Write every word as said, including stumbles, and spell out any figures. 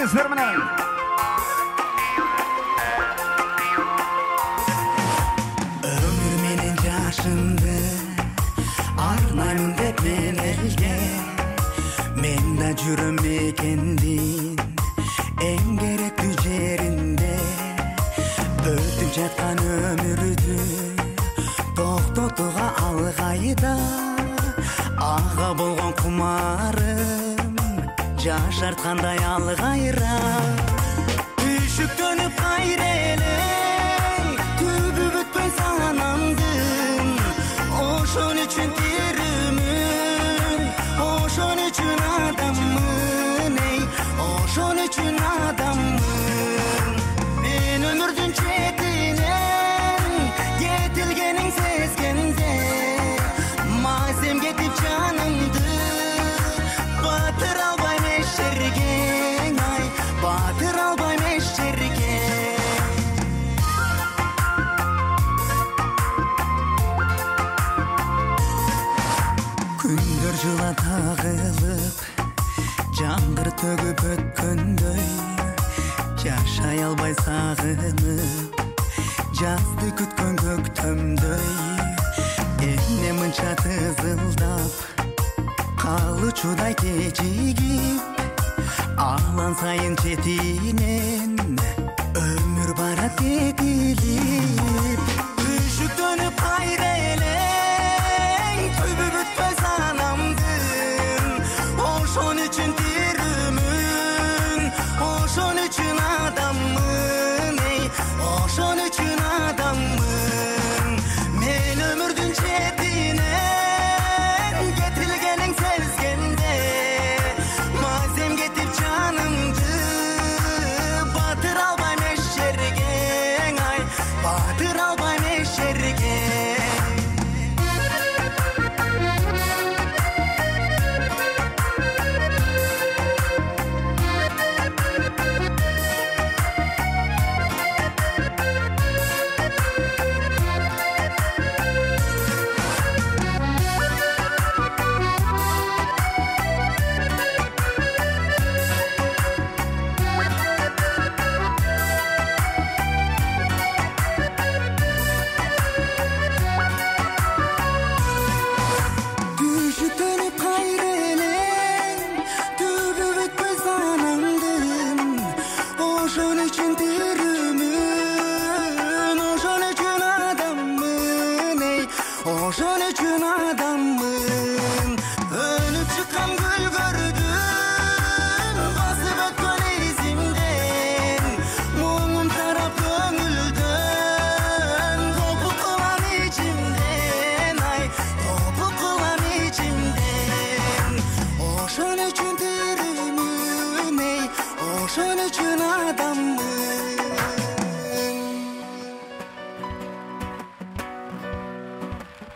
sizler menен. Ömür menen yaşımdı arnayım dep men elge. Men da жүрөм экендин эң керектүү жеринде. Өтүп жаткан өмүрдү токтотууга алгайда. Ага болгон кумарым жашарткандай алгайра. Үшүктөнүп кайра эле түбү бүтпөй санамдын. Ошон үчүн тирүүмүн, ошон үчүн адаммын, эй, ошон үчүн адаммын. Мен өмүрдүн четинен кетилгениң сезгенде мазем кетип жанымды батыра албайм эч жерге, ай, батыра албайм эч жерге. Күндөр жыла тагылып жаңгыр төгүп өткөндөй, жашай албай сагынып жазды күткөн көктөмдөй. Эмне мынча тызылдап калычудай кечигип, алан сайын четинен өмүр барат кетилип. Үшүктөнүп кайра эле түбү бүтпөй санамдын. Ошон үчүн тирүүмүн, ошон үчүн адаммын, эй, ошон үчүн адаммын. Мен өмүрдүн четинен кетилгениң сезгенде мазем кетип жанымды батыра албайм эч жерге, ай, батыра албайм эч жерге. Düşüktönüp kayra ele түбү бүтпөй санамдын. Ошон үчүн тирүүмүн, ошон үчүн адаммын, эй, ошон үчүн адаммын. Өнүп чыккан гүл көрдүм басып өткөн изимден. Муңум тарап көңүлдөн топук кылам ичимден, ай, топук кылам ичимден. Ошон үчүн тирүүмүн, эй, ошон үчүн адаммын.